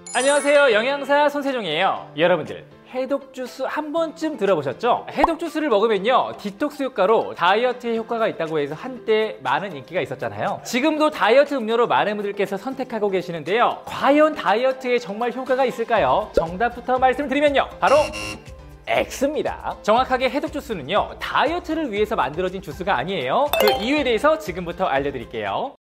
안녕하세요, 영양사 손세종이에요. 여러분들 해독 주스 한 번쯤 들어보셨죠? 해독 주스를 먹으면요 디톡스 효과로 다이어트에 효과가 있다고 해서 한때 많은 인기가 있었잖아요. 지금도 다이어트 음료로 많은 분들께서 선택하고 계시는데요, 과연 다이어트에 정말 효과가 있을까요? 정답부터 말씀드리면요, 바로 X입니다. 정확하게 해독 주스는요 다이어트를 위해서 만들어진 주스가 아니에요. 그 이유에 대해서 지금부터 알려드릴게요.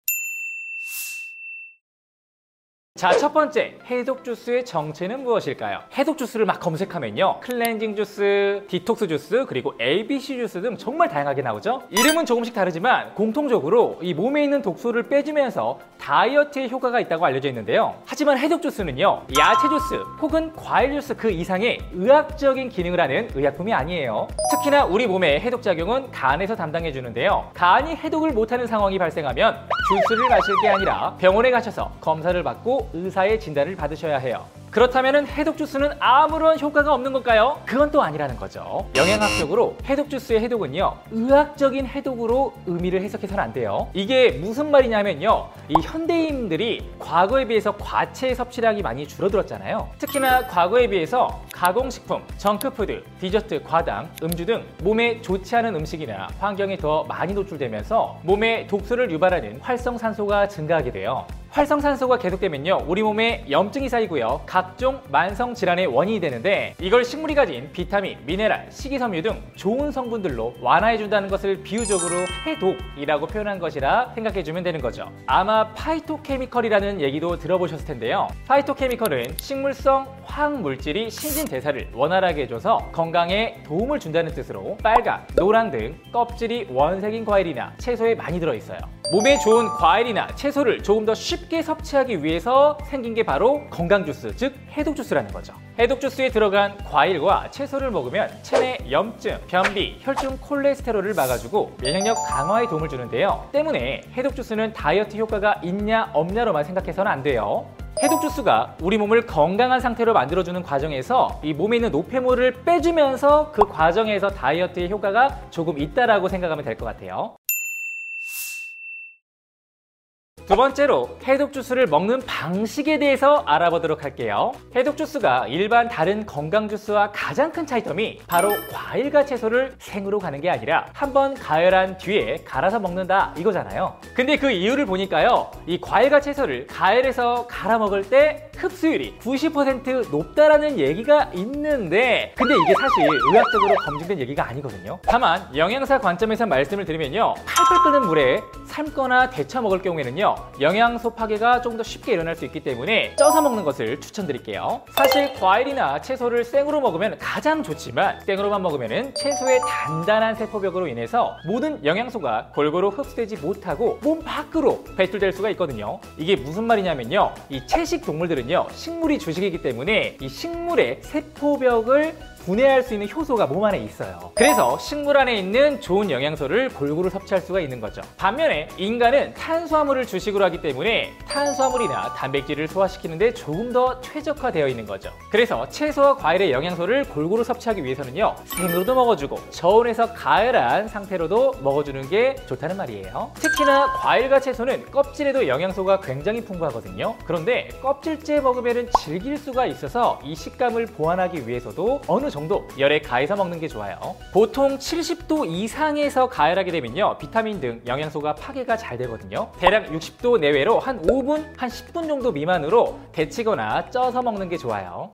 자, 첫 번째, 해독 주스의 정체는 무엇일까요? 해독 주스를 막 검색하면요, 클렌징 주스, 디톡스 주스, 그리고 ABC 주스 등 정말 다양하게 나오죠? 이름은 조금씩 다르지만 공통적으로 이 몸에 있는 독소를 빼주면서 다이어트에 효과가 있다고 알려져 있는데요. 하지만 해독 주스는요, 야채 주스 혹은 과일 주스 그 이상의 의학적인 기능을 하는 의약품이 아니에요. 특히나 우리 몸의 해독 작용은 간에서 담당해 주는데요, 간이 해독을 못하는 상황이 발생하면 주스를 마실 게 아니라 병원에 가셔서 검사를 받고 의사의 진단을 받으셔야 해요. 그렇다면 해독 주스는 아무런 효과가 없는 걸까요? 그건 또 아니라는 거죠. 영양학적으로 해독 주스의 해독은요, 의학적인 해독으로 의미를 해석해서는 안 돼요. 이게 무슨 말이냐면요, 이 현대인들이 과거에 비해서 과채 섭취량이 많이 줄어들었잖아요. 특히나 과거에 비해서 가공식품, 정크푸드, 디저트, 과당, 음주 등 몸에 좋지 않은 음식이나 환경에 더 많이 노출되면서 몸에 독소를 유발하는 활성산소가 증가하게 돼요. 활성산소가 계속되면요, 우리 몸에 염증이 쌓이고요, 각종 만성 질환의 원인이 되는데, 이걸 식물이 가진 비타민, 미네랄, 식이섬유 등 좋은 성분들로 완화해준다는 것을 비유적으로 해독이라고 표현한 것이라 생각해주면 되는 거죠. 아마 파이토케미컬이라는 얘기도 들어보셨을 텐데요. 파이토케미컬은 식물성 화학물질이 신진대사를 원활하게 해줘서 건강에 도움을 준다는 뜻으로 빨강, 노랑 등 껍질이 원색인 과일이나 채소에 많이 들어있어요. 몸에 좋은 과일이나 채소를 조금 더 쉽게 섭취하기 위해서 생긴 게 바로 건강주스, 즉 해독주스라는 거죠. 해독주스에 들어간 과일과 채소를 먹으면 체내 염증, 변비, 혈중 콜레스테롤을 막아주고 면역력 강화에 도움을 주는데요. 때문에 해독주스는 다이어트 효과가 있냐 없냐로만 생각해서는 안 돼요. 해독 주스가 우리 몸을 건강한 상태로 만들어주는 과정에서 이 몸에 있는 노폐물을 빼주면서 그 과정에서 다이어트의 효과가 조금 있다라고 생각하면 될 것 같아요. 두 번째로 해독 주스를 먹는 방식에 대해서 알아보도록 할게요. 해독 주스가 일반 다른 건강 주스와 가장 큰 차이점이 바로 과일과 채소를 생으로 가는 게 아니라 한번 가열한 뒤에 갈아서 먹는다 이거잖아요. 근데 그 이유를 보니까요, 이 과일과 채소를 가열해서 갈아 먹을 때 흡수율이 90% 높다라는 얘기가 있는데, 근데 이게 사실 의학적으로 검증된 얘기가 아니거든요. 다만 영양사 관점에서 말씀을 드리면요, 팔팔 끓는 물에 삶거나 데쳐 먹을 경우에는요, 영양소 파괴가 조금 더 쉽게 일어날 수 있기 때문에 쪄서 먹는 것을 추천드릴게요. 사실 과일이나 채소를 생으로 먹으면 가장 좋지만, 생으로만 먹으면 채소의 단단한 세포벽으로 인해서 모든 영양소가 골고루 흡수되지 못하고 몸 밖으로 배출될 수가 있거든요. 이게 무슨 말이냐면요, 이 채식 동물들은요, 식물이 주식이기 때문에 이 식물의 세포벽을 분해할 수 있는 효소가 몸 안에 있어요. 그래서 식물 안에 있는 좋은 영양소를 골고루 섭취할 수가 있는 거죠. 반면에 인간은 탄수화물을 주식으로 하기 때문에 탄수화물이나 단백질을 소화시키는데 조금 더 최적화되어 있는 거죠. 그래서 채소와 과일의 영양소를 골고루 섭취하기 위해서는요, 생으로도 먹어주고 저온에서 가열한 상태로도 먹어주는 게 좋다는 말이에요. 특히나 과일과 채소는 껍질에도 영양소가 굉장히 풍부하거든요. 그런데 껍질째 먹으면 질길 수가 있어서 이 식감을 보완하기 위해서도 어느 정도 열에 가해서 먹는 게 좋아요. 보통 70도 이상에서 가열하게 되면요, 비타민 등 영양소가 파괴가 잘 되거든요. 대략 60도 내외로 한 5분, 한 10분 정도 미만으로 데치거나 쪄서 먹는 게 좋아요.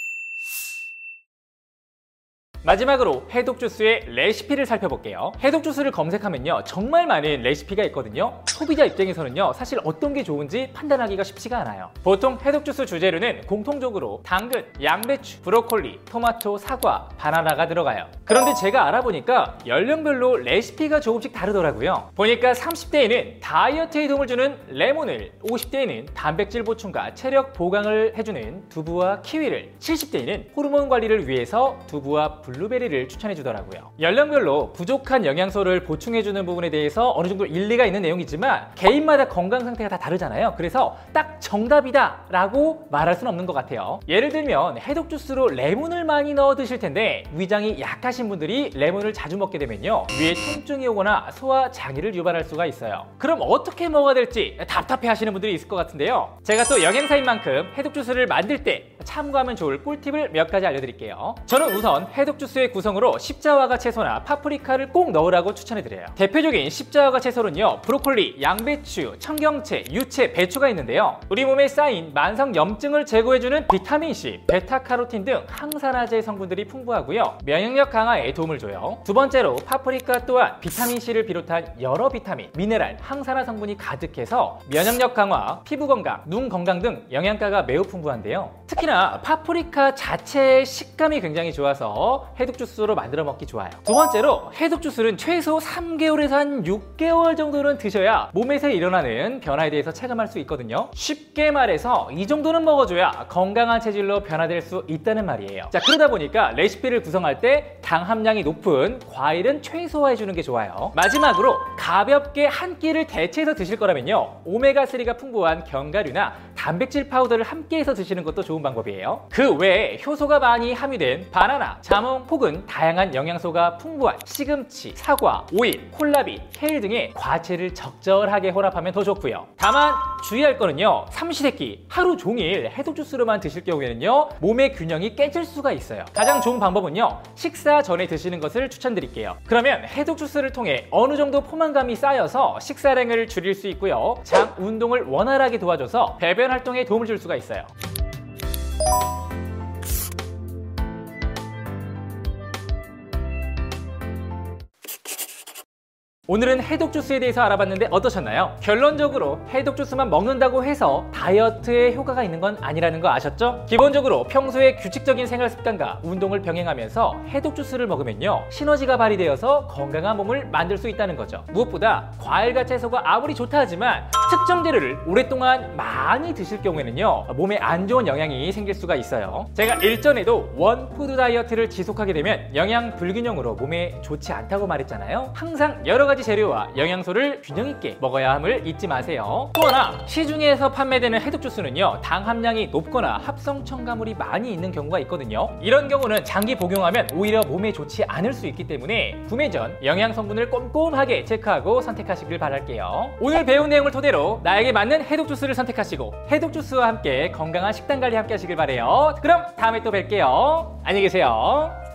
마지막으로 해독 주스의 레시피를 살펴볼게요. 해독 주스를 검색하면요, 정말 많은 레시피가 있거든요. 소비자 입장에서는요, 사실 어떤 게 좋은지 판단하기가 쉽지가 않아요. 보통 해독 주스 주재료는 공통적으로 당근, 양배추, 브로콜리, 토마토, 사과, 바나나가 들어가요. 그런데 제가 알아보니까 연령별로 레시피가 조금씩 다르더라고요. 보니까 30대에는 다이어트에 도움을 주는 레몬을, 50대에는 단백질 보충과 체력 보강을 해주는 두부와 키위를, 70대에는 호르몬 관리를 위해서 두부와 블루베리를 추천해 주더라고요. 연령별로 부족한 영양소를 보충해 주는 부분에 대해서 어느 정도 일리가 있는 내용이지만 개인마다 건강 상태가 다 다르잖아요. 그래서 딱 정답이다 라고 말할 수는 없는 것 같아요. 예를 들면 해독 주스로 레몬을 많이 넣어 드실 텐데 위장이 약하신 분들이 레몬을 자주 먹게 되면요, 위에 통증이 오거나 소화 장애를 유발할 수가 있어요. 그럼 어떻게 먹어야 될지 답답해 하시는 분들이 있을 것 같은데요. 제가 또 영양사인 만큼 해독 주스를 만들 때 참고하면 좋을 꿀팁을 몇 가지 알려드릴게요. 저는 우선 해독 주스의 구성으로 십자화과 채소나 파프리카를 꼭 넣으라고 추천해드려요. 대표적인 십자화과 채소는요, 브로콜리, 양배추, 청경채, 유채, 배추가 있는데요. 우리 몸에 쌓인 만성 염증을 제거해주는 비타민C, 베타카로틴 등 항산화제 성분들이 풍부하고요, 면역력 강화에 도움을 줘요. 두 번째로 파프리카 또한 비타민C를 비롯한 여러 비타민, 미네랄, 항산화 성분이 가득해서 면역력 강화, 피부 건강, 눈 건강 등 영양가가 매우 풍부한데요. 특히나 파프리카 자체의 식감이 굉장히 좋아서 해독 주스로 만들어 먹기 좋아요. 두 번째로 해독 주스는 최소 3개월에서 한 6개월 정도는 드셔야 몸에서 일어나는 변화에 대해서 체감할 수 있거든요. 쉽게 말해서 이 정도는 먹어줘야 건강한 체질로 변화될 수 있다는 말이에요. 자, 그러다 보니까 레시피를 구성할 때 당 함량이 높은 과일은 최소화해 주는 게 좋아요. 마지막으로 가볍게 한 끼를 대체해서 드실 거라면요, 오메가3가 풍부한 견과류나 단백질 파우더를 함께 해서 드시는 것도 좋은 방법이에요. 그 외에 효소가 많이 함유된 바나나, 자몽 혹은 다양한 영양소가 풍부한 시금치, 사과, 오일, 콜라비, 케일 등의 과채를 적절하게 혼합하면 더 좋고요. 다만 주의할 거는요, 삼시세끼 하루 종일 해독 주스로만 드실 경우에는요, 몸의 균형이 깨질 수가 있어요. 가장 좋은 방법은요, 식사 전에 드시는 것을 추천드릴게요. 그러면 해독 주스를 통해 어느 정도 포만감이 쌓여서 식사량을 줄일 수 있고요, 장 운동을 원활하게 도와줘서 배변 활동에 도움을 줄 수가 있어요. 오늘은 해독 주스에 대해서 알아봤는데 어떠셨나요? 결론적으로 해독 주스만 먹는다고 해서 다이어트에 효과가 있는 건 아니라는 거 아셨죠? 기본적으로 평소에 규칙적인 생활 습관과 운동을 병행하면서 해독 주스를 먹으면요, 시너지가 발휘되어서 건강한 몸을 만들 수 있다는 거죠. 무엇보다 과일과 채소가 아무리 좋다 하지만 특정 재료를 오랫동안 많이 드실 경우에는요, 몸에 안 좋은 영향이 생길 수가 있어요. 제가 일전에도 원푸드 다이어트를 지속하게 되면 영양 불균형으로 몸에 좋지 않다고 말했잖아요. 항상 여러 가지 재료와 영양소를 균형 있게 먹어야 함을 잊지 마세요. 또 하나, 시중에서 판매되는 해독 주스는요, 당 함량이 높거나 합성 첨가물이 많이 있는 경우가 있거든요. 이런 경우는 장기 복용하면 오히려 몸에 좋지 않을 수 있기 때문에 구매 전 영양 성분을 꼼꼼하게 체크하고 선택하시길 바랄게요. 오늘 배운 내용을 토대로 나에게 맞는 해독 주스를 선택하시고 해독 주스와 함께 건강한 식단 관리 함께 하시길 바래요. 그럼 다음에 또 뵐게요. 안녕히 계세요.